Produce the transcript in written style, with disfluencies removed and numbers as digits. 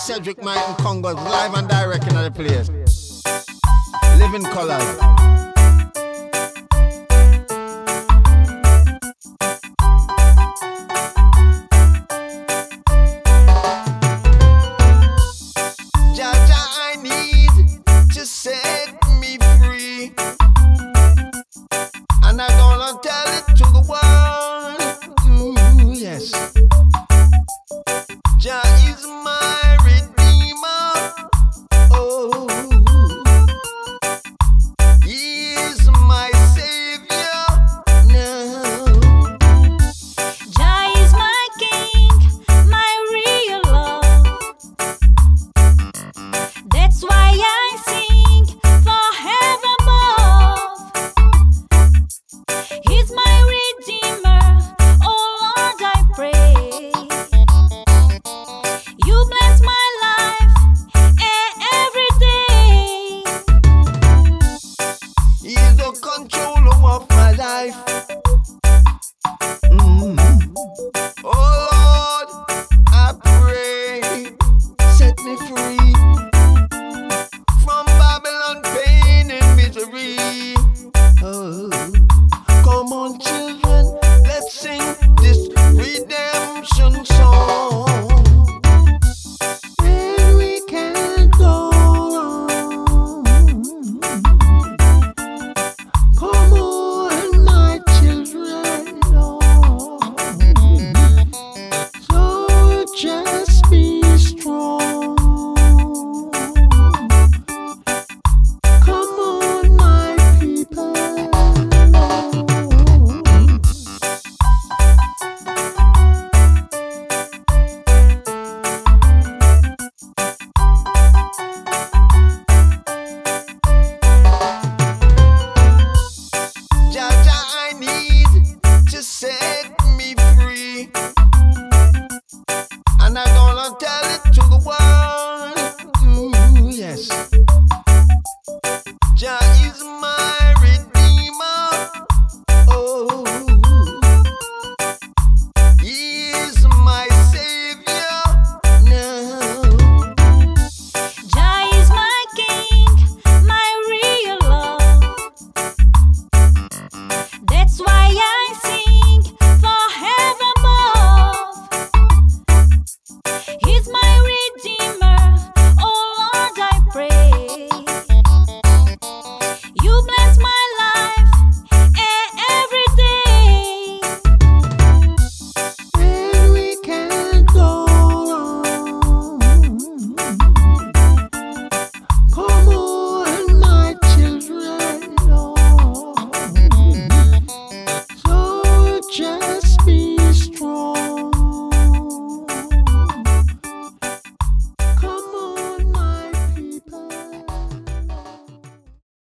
Cedric Martin Congo, live and direct in the place. Living colors. And I'm gonna tell it to the world. Yes. Jah is my redeemer. Oh, he is my savior now. Jah is my king, my real love. That's why I sing forevermore. He's my redeemer, oh Lord, I pray. You bless my life every day. He's the controller of my life. Oh Lord, I pray, set me free from Babylon pain and misery. Oh. Come on, children, let's sing this redemption song. And we can't go wrong. Come on, my children, oh. So just be strong. Come on, my people. Set me free, and I'm gonna tell it to the world.